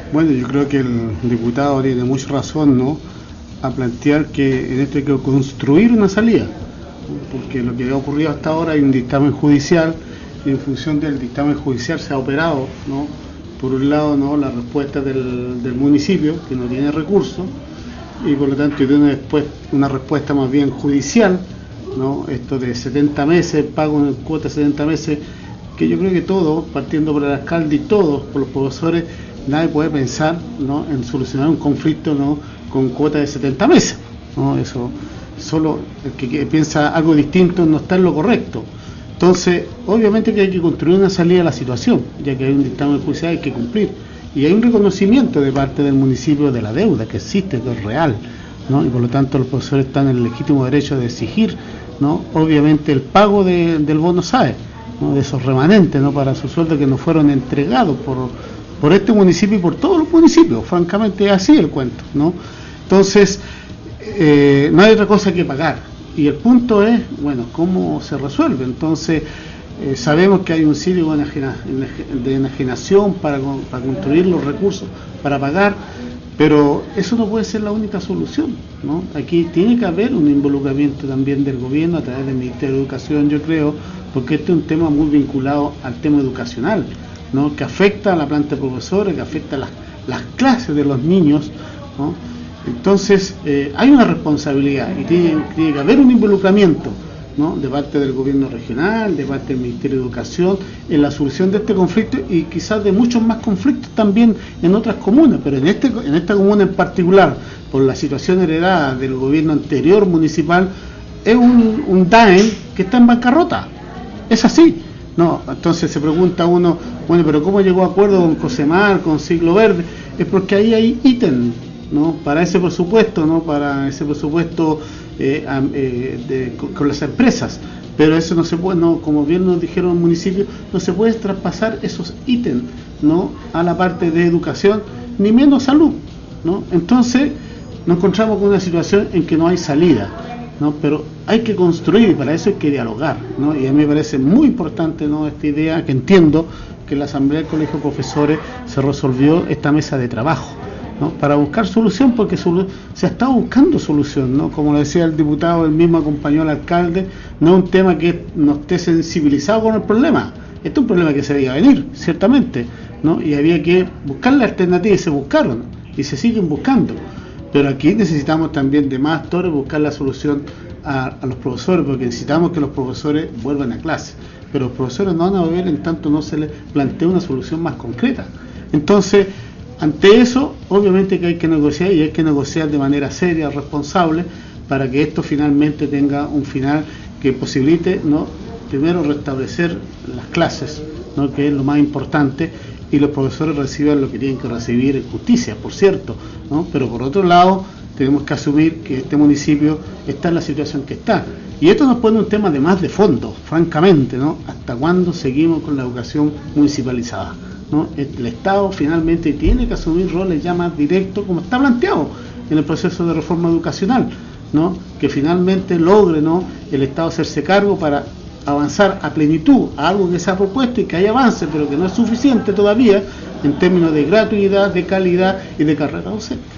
Bueno, yo creo que el diputado tiene mucha razón, ¿no?, a plantear que en esto hay que construir una salida, ¿no?, porque lo que ha ocurrido hasta ahora hay un dictamen judicial y en función del dictamen judicial se ha operado, ¿no?, por un lado, ¿no?, la respuesta del municipio, que no tiene recursos, y por lo tanto tiene después una respuesta más bien judicial, ¿no?, esto de 70 meses, pago en cuota de 70 meses, que yo creo que todos, partiendo por el alcalde y todos, por los profesores, nadie puede pensar, ¿no?, en solucionar un conflicto, ¿no?, con cuota de 70 meses, ¿no? Eso, solo el que piensa algo distinto no está en lo correcto. Entonces, obviamente que hay que construir una salida a la situación, ya que hay un dictamen judicial, hay que cumplir. Y hay un reconocimiento de parte del municipio de la deuda que existe, que es real, ¿no? Y por lo tanto los profesores están en el legítimo derecho de exigir, ¿no?, obviamente el pago del bono SAE, ¿no?, de esos remanentes, ¿no?, para su sueldo que no fueron entregados por este municipio y por todos los municipios. Francamente es así el cuento, ¿no? Entonces, no hay otra cosa que pagar. Y el punto es, bueno, ¿cómo se resuelve? Entonces, sabemos que hay un sitio de enajenación para construir los recursos, para pagar, pero eso no puede ser la única solución, ¿no? Aquí tiene que haber un involucramiento también del gobierno a través del Ministerio de Educación, yo creo, porque este es un tema muy vinculado al tema educacional, ¿no?, que afecta a la planta de profesores, que afecta a las clases de los niños, ¿no? Entonces, hay una responsabilidad y tiene que haber un involucramiento, ¿no?, de parte del gobierno regional, de parte del Ministerio de Educación, en la solución de este conflicto y quizás de muchos más conflictos también en otras comunas, pero en esta comuna en particular, por la situación heredada del gobierno anterior municipal, es un DAEM que está en bancarrota. Es así. No, entonces se pregunta uno, bueno, pero ¿cómo llegó a acuerdo con COSEMAR, con Siglo Verde? Es porque ahí hay ítem, ¿no?, para ese presupuesto, ¿no?, para ese presupuesto con las empresas, pero eso no se puede, no, como bien nos dijeron los municipios, no se puede traspasar esos ítems, ¿no?, a la parte de educación, ni menos salud, ¿no? Entonces nos encontramos con una situación en que no hay salida, ¿no?, pero hay que construir y para eso hay que dialogar, ¿no? Y a mí me parece muy importante, ¿no?, esta idea, que entiendo que en la Asamblea del Colegio de Profesores se resolvió esta mesa de trabajo, ¿no?, para buscar solución, porque se ha estado buscando solución, ¿no? Como lo decía el diputado, él mismo acompañó al alcalde, no es un tema que no esté sensibilizado con el problema, este es un problema que se veía venir, ciertamente, ¿no?, y había que buscar la alternativa y se buscaron y se siguen buscando, pero aquí necesitamos también de más actores buscar la solución a los profesores, porque necesitamos que los profesores vuelvan a clase, pero los profesores no van a volver en tanto no se les plantea una solución más concreta. Entonces, ante eso, obviamente que hay que negociar y hay que negociar de manera seria, responsable, para que esto finalmente tenga un final que posibilite, ¿no?, primero restablecer las clases, ¿no?, que es lo más importante, y los profesores reciban lo que tienen que recibir en justicia, por cierto, ¿no? Pero por otro lado, tenemos que asumir que este municipio está en la situación que está. Y esto nos pone un tema de más de fondo, francamente, ¿no? ¿Hasta cuándo seguimos con la educación municipalizada? ¿No? El Estado finalmente tiene que asumir roles ya más directos, como está planteado en el proceso de reforma educacional, ¿no?, que finalmente logre, ¿no?, el Estado hacerse cargo para avanzar a plenitud a algo que se ha propuesto y que hay avance, pero que no es suficiente todavía en términos de gratuidad, de calidad y de carrera docente.